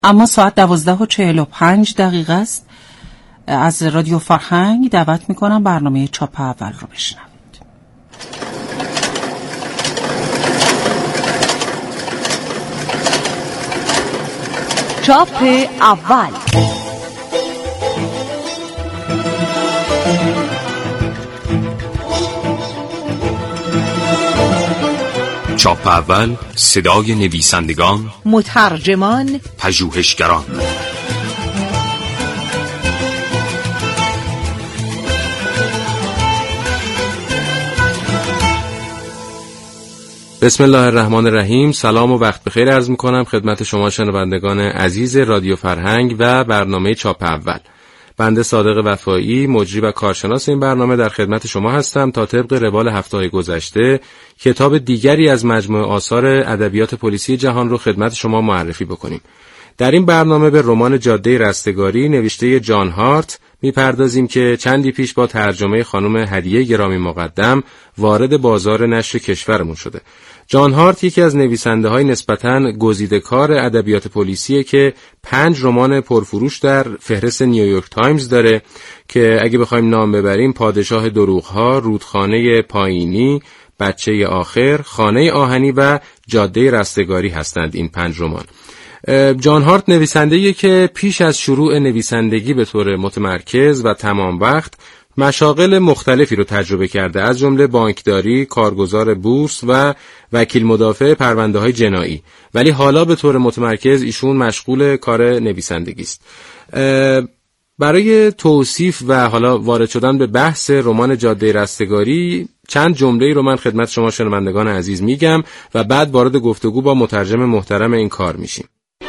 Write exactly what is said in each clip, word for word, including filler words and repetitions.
اما ساعت دوازده و چهل و پنج دقیقه است. از رادیو فرهنگ دعوت میکنم برنامه چاپ اول رو بشنوید. چاپ اول. چاپ اول، صدای نویسندگان، مترجمان، پژوهشگران. بسم الله الرحمن الرحیم. سلام و وقت بخیر عرض میکنم خدمت شما شنوندگان عزیز رادیو فرهنگ و برنامه چاپ اول. بنده صادق وفایی، مجری و کارشناس این برنامه در خدمت شما هستم تا طبق روال هفته‌های گذشته کتاب دیگری از مجموعه آثار ادبیات پلیسی جهان رو خدمت شما معرفی بکنیم. در این برنامه به رمان جاده رستگاری نوشته جان هارت میپردازیم که چندی پیش با ترجمه خانم هدیه گرامی مقدم وارد بازار نشر کشورمون شده. جان هارت یکی از نویسنده‌های نسبتاً گزیده‌کار ادبیات پلیسیه که پنج رمان پرفروش در فهرست نیویورک تایمز داره که اگه بخوایم نام ببریم پادشاه دروغ‌ها، رودخانه پایینی، بچه آخر، خانه آهنی و جاده رستگاری هستند این پنج رمان. جان هارت نویسنده‌ایه که پیش از شروع نویسندگی به طور متمرکز و تمام وقت مشاغل مختلفی رو تجربه کرده، از جمله بانکداری، کارگزار بورس و وکیل مدافع پرونده‌های جنایی، ولی حالا به طور متمرکز ایشون مشغول کار نویسندگی است. برای توصیف و حالا وارد شدن به بحث رمان جاده رستگاری چند جمله‌ای رو من خدمت شما شنوندگان عزیز میگم و بعد وارد گفتگو با مترجم محترم این کار میشیم.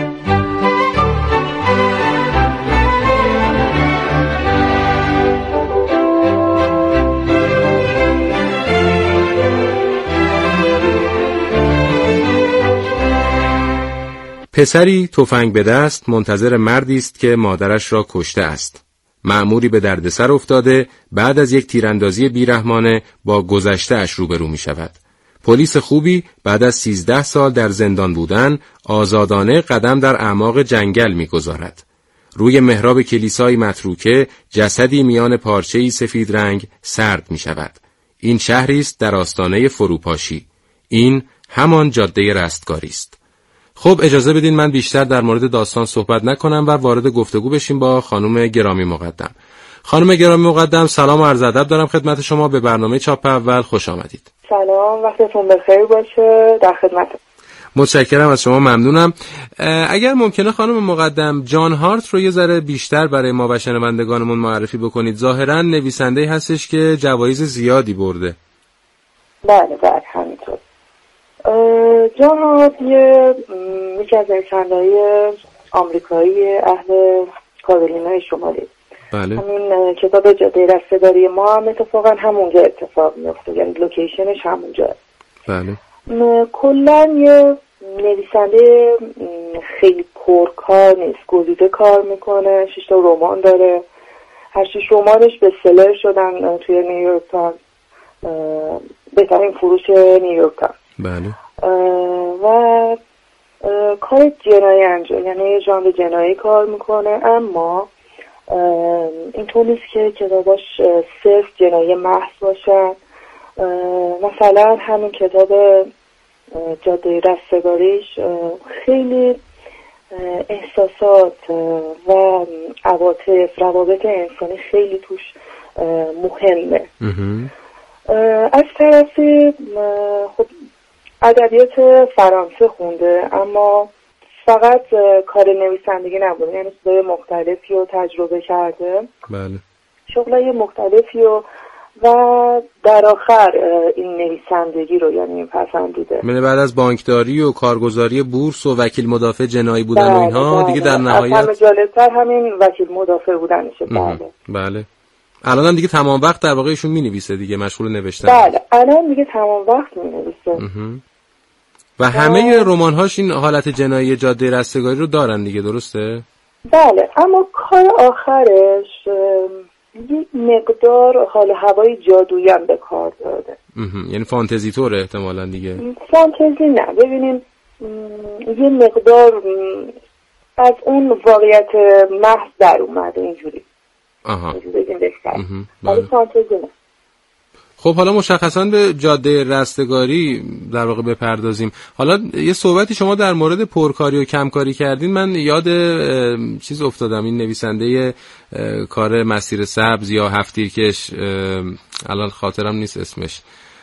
پسری تفنگ به دست منتظر مردی است که مادرش را کشته است. مأموری به دردسر افتاده بعد از یک تیراندازی بیرحمانه با گذشته اش روبرو می شود. پلیس خوبی بعد از سیزده سال در زندان بودن آزادانه قدم در اعماق جنگل می گذارد. روی محراب کلیسای متروکه جسدی میان پارچه‌ای سفید رنگ سرد می شود. این شهری است در آستانه فروپاشی. این همان جاده رستگاری است. خب اجازه بدین من بیشتر در مورد داستان صحبت نکنم و وارد گفتگو بشیم با خانم گرامی مقدم. خانم گرامی مقدم، سلام و عرض ادب دارم خدمت شما. به برنامه چاپ اول خوش آمدید. سلام، وقتتون بخیر باشه. در خدمت. متشکرم از شما، ممنونم. اگر ممکنه خانم مقدم جان هارت رو یه ذره بیشتر برای ما و شنوندگانمون معرفی بکنید. ظاهراً نویسنده‌ای هستش که جوایز زیادی برده. بله بله همینطور. جان هارت یکی از نویسنده‌های آمریکایی اهل کارولینای شمالی. بله. همین کتاب جاده رستگاری ما هم اتفاقا همونجا اتفاق میفته، یعنی لوکیشنش همونجا. بله. کلا یه نویسنده خیلی پرکار نیست، گزیده کار میکنه. شش تا رمان داره، هر شش رمانش بستسلر شدن توی نیویورک تایمز، بهترین فروش نیویورک تایمز. بله. و کار جنایی انجام، یعنی ژانر جنایی کار میکنه، اما اینطور نیست که کتاباش صرف جنایی محض باشن. مثلا همین کتاب جاده رستگاریش خیلی احساسات و عواطف، روابط انسانی خیلی توش مهمه. از طرفی خب ادبیات فرانسه خونده، اما فقط کار نویسندگی نبوده، یعنی چیزای مختلفی رو تجربه کرده. بله. شغلای مختلفی رو و در آخر این نویسندگی رو یعنی پسندیده. من بعد از بانکداری و کارگزاری بورس و وکیل مدافع جنایی بودن و اینها دیگه در نهایت همه جالبتر همین وکیل مدافع بودنشه. بله. بله. الان هم دیگه تمام وقت در واقع ایشون می‌نویسه دیگه، مشغول نوشتن. بله، الان دیگه تمام وقت می‌نویسه. و همه رمان‌هاش این حالت جنایی جاده رستگاری رو دارن دیگه، درسته؟ بله، اما کار آخرش یک مقدار حال هوای جادویی هم به کار داده. یعنی فانتزی طوره احتمالاً دیگه. فانتزی نه، ببینیم یه مقدار از اون واقعیت محض در اومده اینجوری. آها. بگیم بهتر. ولی فانتزیه. خب حالا مشخصاً به جاده رستگاری در واقع بپردازیم. حالا یه صحبتی شما در مورد پرکاری و کمکاری کردین، من یاد چیز افتادم، این نویسنده کار مسیر سبز یا هفت‌تیرکش، الان خاطرم نیست اسمش،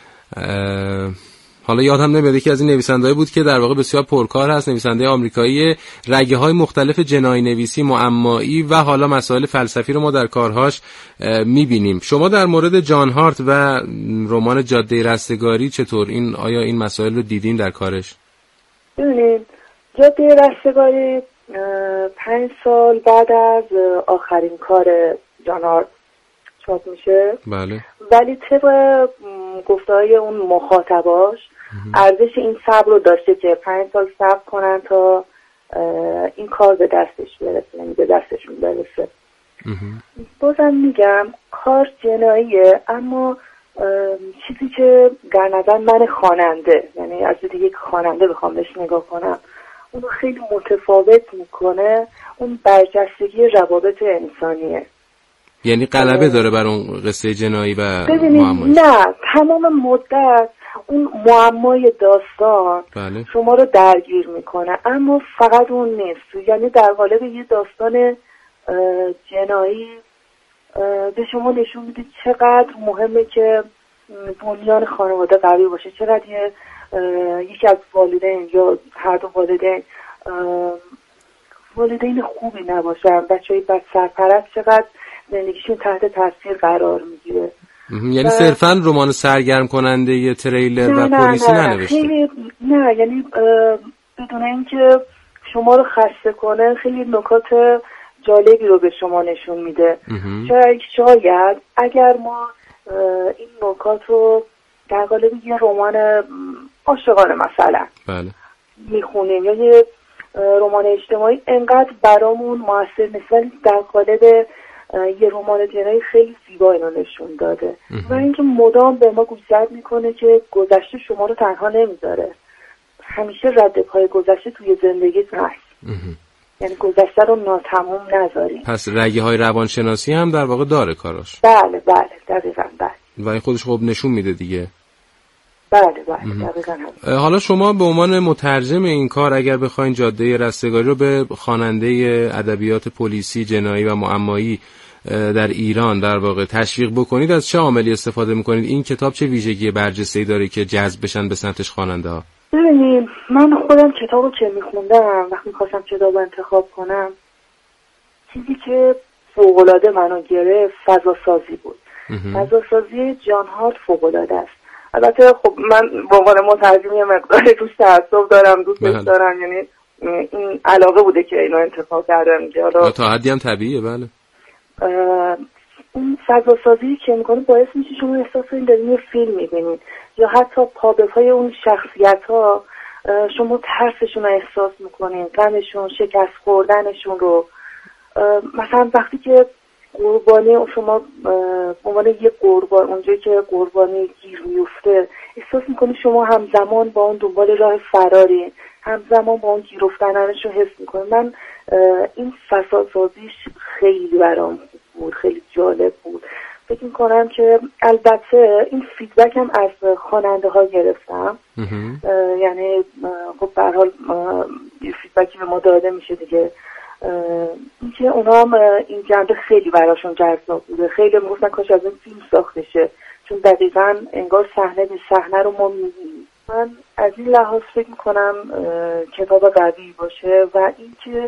حالا یادم نمیاد، یکی از این نویسنده‌ای بود که در واقع بسیار پرکار هست، نویسنده آمریکایی، رگه‌های مختلف جنایی نویسی، معمایی و حالا مسائل فلسفی رو ما در کارهاش می‌بینیم. شما در مورد جان هارت و رمان جاده رستگاری چطور این آیا این مسائل رو دیدین در کارش؟ ببینید جاده رستگاری پنج سال بعد از آخرین کار جان هارت چاپ میشه. بله. ولی طبق گفته‌های اون مخاطباش ارزش این صبر رو داشته که پنج سال صبر کنن تا این کار به دستش برسه، یعنی به دستشون برسه. بازم میگم کار جناییه، اما چیزی که در نظر من خواننده، یعنی از دید یک خواننده بخوام بهش نگاه کنم، اونو خیلی متفاوت میکنه، اون برجستگی روابط انسانیه. یعنی غلبه داره بر اون قصه جنایی و معمایی؟ نه، تمام مدت اون معمای داستان بله. شما رو درگیر میکنه، اما فقط اون نیست. یعنی در قالب یه داستان جنایی به شما نشون میده چقدر مهمه که بنیان خانواده قوی باشه، چقدر یه یکی از والدین یا هر دو والدین والدین خوبی نباشن، بچه‌های بد سرپرست چقدر زندگیشون تحت تاثیر قرار میگیره. یعنی صرفاً رمان سرگرم کننده یه تریلر نه و نه پلیسی نه ننوشته؟ خیلی نه، یعنی بدون اینکه شما رو خسته کنه خیلی نکات جالبی رو به شما نشون میده. شاید شاید اگر ما این نکات رو در قالب یه رمان عاشقانه مثلا بله میخونیم یا یه رمان اجتماعی، انقدر برامون موثر نیست، ولی در قالب یه رمان جنایی خیلی زیبا اینو نشون داده. و اینکه مدام به ما گوشزد میکنه که گذشته شما رو تنها نمیذاره، همیشه رد پای گذشته توی زندگیت هست، یعنی گذشته رو ناتمام نذاری. پس رگه های روانشناسی هم در واقع داره کاراش؟ بله بله دقیقاً بله. و این خودش خب نشون میده دیگه. بله بله دقیقاً. حالا شما به عنوان مترجم این کار اگر بخواین جاده رستگاری رو به خواننده ادبیات پلیسی، جنایی و معمایی در ایران در واقع تشویق بکنید، از چه عاملی استفاده میکنید؟ این کتاب چه ویژگی برجسته‌ای داره که جذب بشن به سمتش خواننده ها؟ ببینید من خودم کتابو که میخوندم، وقتی میخواستم کتابو انتخاب کنم، چیزی که فوق‌العاده منو گرفت فضا سازی بود. فضا سازی جان هارت فوق‌العاده است. البته خب من به عنوان مترجم یه مقدار توش تعصب دارم، دوستش دارم، یعنی این علاقه بوده که اینو انتخاب کردم که حالا تا حدی هم طبیعیه. بله. اون فضا سازی که میکنه باعث میشه شما احساس این دارین یه فیلم میبینید، یا حتی پابرهای اون شخصیت ها شما ترسشون رو احساس میکنین، غمشون، شکست خوردنشون رو. مثلا وقتی که قربانی شما به عنوان یه قربان اونجایی که قربانی گیر میفته، احساس میکنی شما همزمان با اون دنبال راه فراری، همزمان با اون گیر افتنش رو حس میکنی. من این فضا سازیش خیلی برام بود، خیلی جالب بود. فکر میکنم که البته این فیدبک هم از خواننده ها گرفتم، یعنی خب به هر حال یه فیدبکی به ما داده میشه دیگه، اینکه اونا هم این جنبه خیلی براشون جذاب بوده. خیلی میگفتن کاش از این فیلم ساخته شه، چون دقیقاً انگار صحنه به صحنه رو ما میبینیم. من از این لحاظ فکر میکنم کتاب قوی باشه و اینکه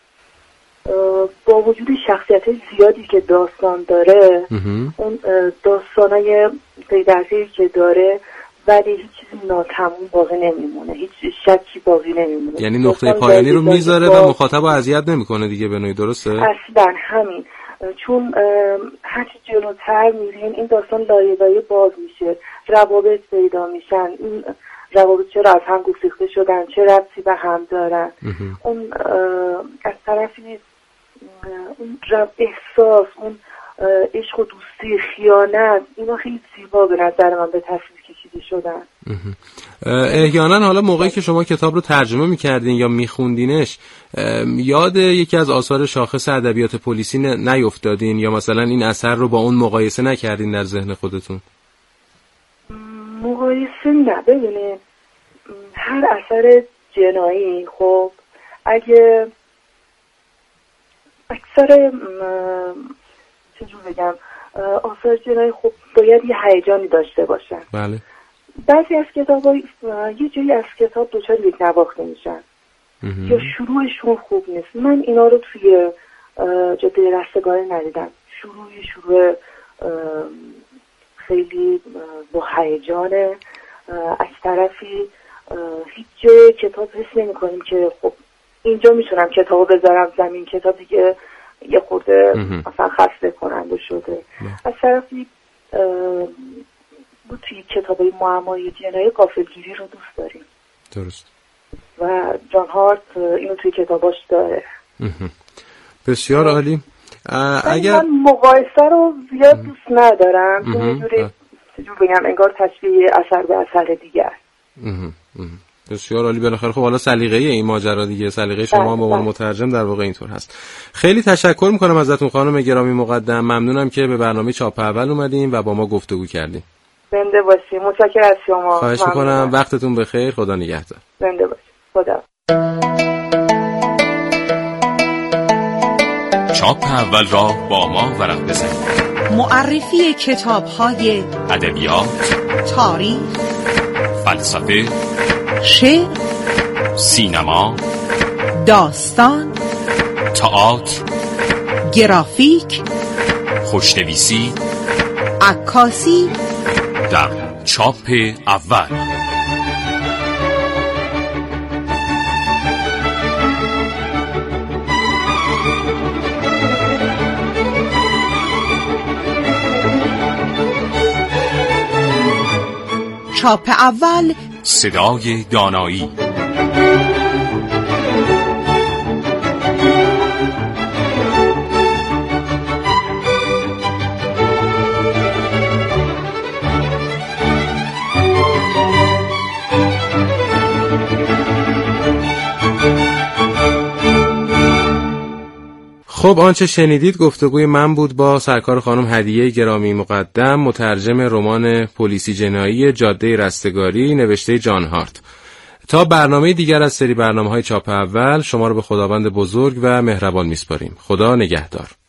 با وجود شخصیت زیادی که داستان داره، اون داستانای پیدرپی که داره، ولی هیچ چیزی ناتموم باقی نمیمونه، هیچ شکی باقی نمیمونه. یعنی نقطه پایانی رو میذاره و مخاطب رو اذیت نمیکنه دیگه به نوعی، درسته؟ اصلا همین، چون هرچی جلوتر میرین این داستان لایه لایه باز میشه، روابط پیدا میشن، این روابط چرا از هم گسیخته شدن، چه ربطی به هم دارن. اون از طرفی اون احساس، اون عشق و دوستی، خیانت، اینا خیلی زیبا به نظر من به تصویر کشیده شدن. احیانا حالا موقعی که شما کتاب رو ترجمه میکردین یا میخوندینش یاد یکی از آثار شاخص ادبیات پلیسی نیفتادین یا مثلا این اثر رو با اون مقایسه نکردین در ذهن خودتون؟ مقایسه نه. ببینید هر اثر جنایی خب اگه اکثر چجور بگم آثار جنایی خب باید یه هیجانی داشته باشن. بله. بعضی از کتاب ها یه جایی از کتاب دوچار یک نواخته میشن یا شروعشون خوب نیست. من اینا رو توی جاده رستگاری ندیدم. شروع شروع خیلی با هیجانه، از طرفی هیچ جای کتاب حس نمی کنیم که خب اینجا میتونم کتابو بذارم زمین، کتاب دیگه یه خورده مثلا خسته کننده شده. از طرفی ما توی کتابای معمایی جنایی غافلگیری رو دوست داریم. درست. و جان هارت اینو توی کتاباش داره. بسیار عالی. اگر من مقایسه رو زیاد دوست ندارم که اینجوری چجور بگم انگار تشبیه اثر به اثر دیگه است. بسیار عالی. بالاخره خب حالا سلیقه این ماجرا دیگه، سلیقه شما به عنوان مترجم در واقع اینطور هست. خیلی تشکر میکنم ازتون خانم گرامی مقدم. ممنونم که به برنامه چاپ اول اومدین و با ما گفتگو کردین. زنده باشی. متشکرم از شما. خواهش میکنم. وقتتون بخیر. خدا نگهدار. زنده باشی. خدا. چاپ اول را با ما ورق بزنید. معرفی کتاب‌های ادبیات، تاریخ، فلسفه، شعر، سینما، داستان، تئاتر، گرافیک، خوشنویسی، عکاسی در چاپ اول. چاپ اول، صدای دانایی. خب آنچه شنیدید گفتگوی من بود با سرکار خانم هدیه گرامی مقدم، مترجم رمان پلیسی جنایی جاده رستگاری نوشته جان هارت. تا برنامه دیگر از سری برنامه‌های چاپ اول شما رو به خداوند بزرگ و مهربان میسپاریم. خدا نگهدار.